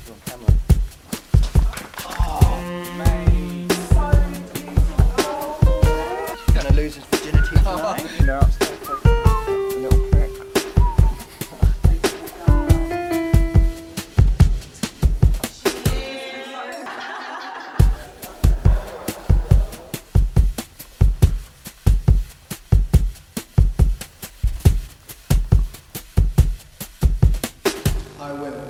Oh, mate. Gonna lose his virginity tonight. No, it's not a little prick. I will.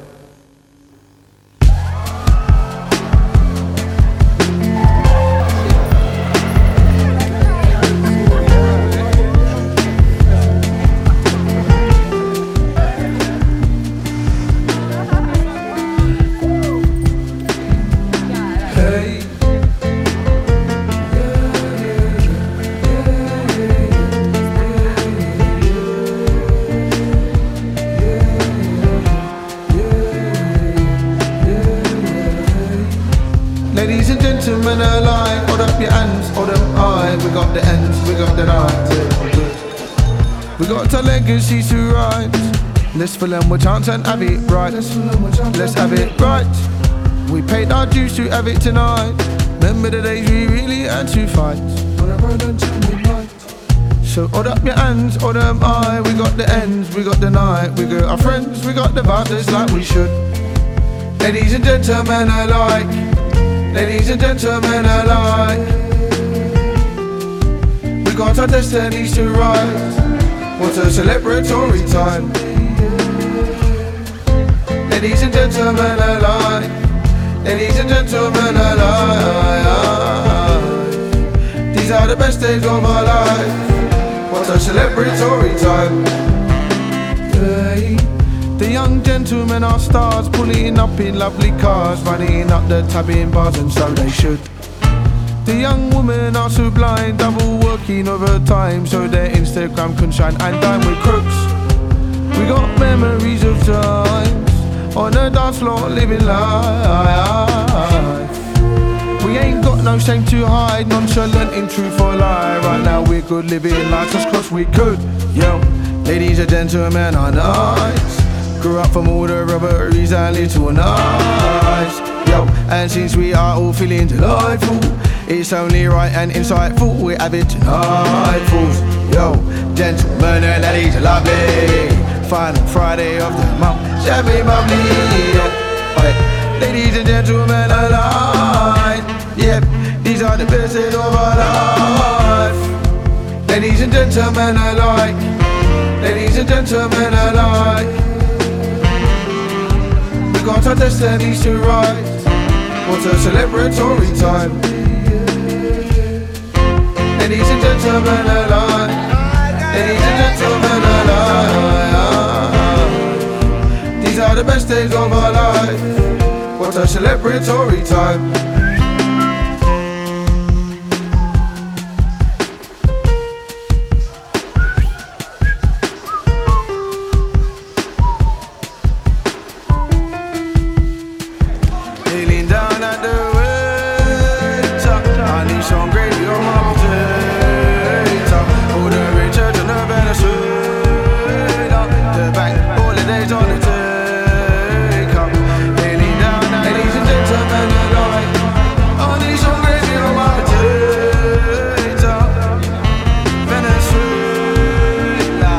Hey. Ladies and gentlemen alike, hold up your hands, hold them high. We got the ends, we got the night. We got our legacies to write. Let's fill them with chance and have it right. Let's have it right. We paid our dues to have it tonight. Remember the days we really had to fight. So hold up your hands, hold them high. We got the ends, we got the night. We got our friends, we got the vibes just like we should. Ladies and gentlemen alike, ladies and gentlemen alike, we got our destinies to write. What a celebratory time. Ladies and gentlemen alike, ladies and gentlemen alike, these are the best days of our life. What a celebratory time. Hey. The young gentlemen are stars, pulling up in lovely cars, running up the tab in bars, and so they should. The young women are so blind, double working overtime, so their Instagram can shine and dine with crooks. We got memories of times on the dance floor, living life. We ain't got no shame to hide, nonchalant in truth or lie. Right now we're good, living life just 'cause we could. Yo, ladies and gentlemen are nice. Grew up from all the robberies and little knives. Yo, and since we are all feeling delightful, it's only right and insightful we have it tonight, fools. Yo, gentlemen and ladies are lovely. Final Friday of the month, shabby bubbly. Yeah. Right. Ladies and gentlemen alike, yep, these are the best days of our life. Ladies and gentlemen alike, ladies and gentlemen alike, we got our destinies to write. What a celebratory time. Ladies and gentlemen alike, ladies and gentlemen alike, these are the best days of our life. What a celebratory time. Feeling down at the waiter, I need some gravy on my potato. All the richer to the Venezuela, the bank holidays on the take up. Feeling down at ladies and gentlemen alike, I need some gravy on my potato. Venezuela,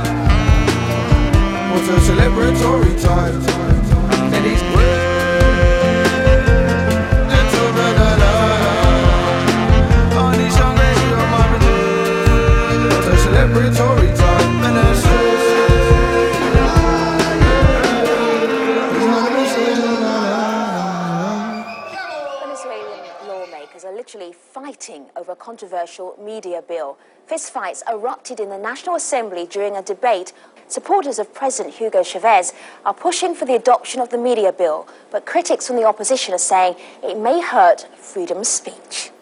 what a celebratory time. Ladies, celebratory time. Venezuelan lawmakers are literally fighting over a controversial media bill. Fistfights erupted in the National Assembly during a debate. Supporters of President Hugo Chavez are pushing for the adoption of the media bill, but critics from the opposition are saying it may hurt freedom of speech.